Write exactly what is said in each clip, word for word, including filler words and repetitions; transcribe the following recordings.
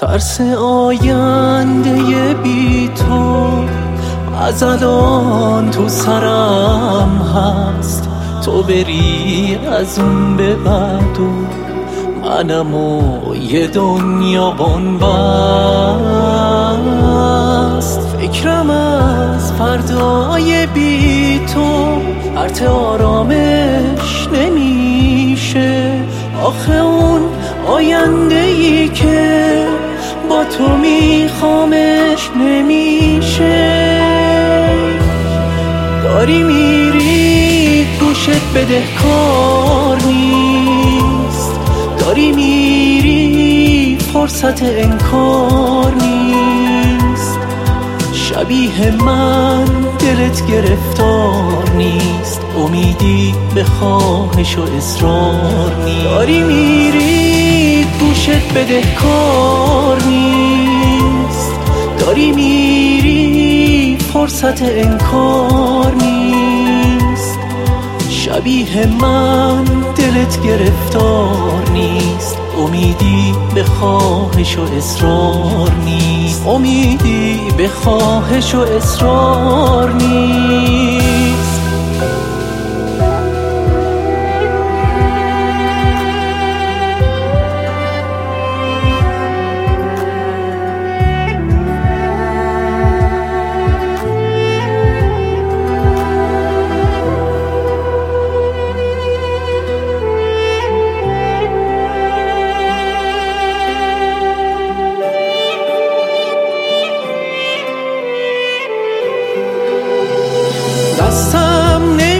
ترس آینده بی تو از الان تو سرم هست. تو بری از اون به بعد و منم و یه دنیا بنبست. فکرم از فردای بی تو پرت آرامش نمیشه. آخه اون آینده ای که با تو میخوامش نمیشه. داری میری گوشت بدهکار نیست. داری میری فرصت انکار نیست. شبیه من دلت گرفتار نیست. امیدی به خواهش و اصرار نیست. داری میری گوشت بدهکار نیست. داری میری فرصت انکار نیست. شبیه من دلت گرفتار نیست. امیدی به خواهش و اصرار نیست. امیدی به خواهش و اصرار نیست. دستم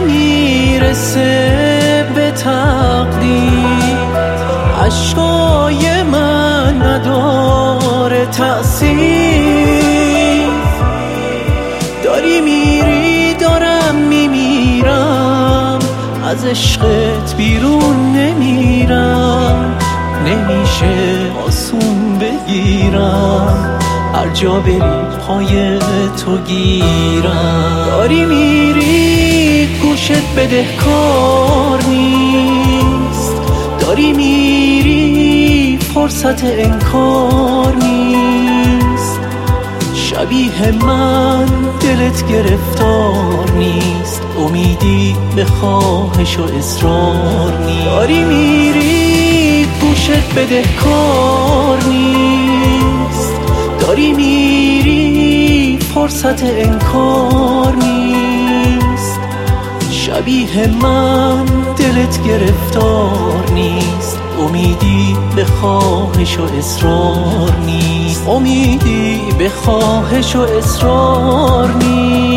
نمیرسه به تقدیر. عشقای من نداره تأثیر. داری میری دارم میمیرم. از عشقت بیرون نمیرم. نمیشه آسون بگیرم. هر جا بری پای تو گیرم. داری میری گوشت بدهکار نیست. داری میری فرصت انکار نیست. شبیه من دلت گرفتار نیست. امیدی به خواهش و اصرار نیست. داری میری گوشت بدهکار نیست. داری میری فرصت انکار نیست. شبیه من دلت گرفتار نیست. امیدی به خواهش و اصرار نیست. امیدی به خواهش و اصرار نیست.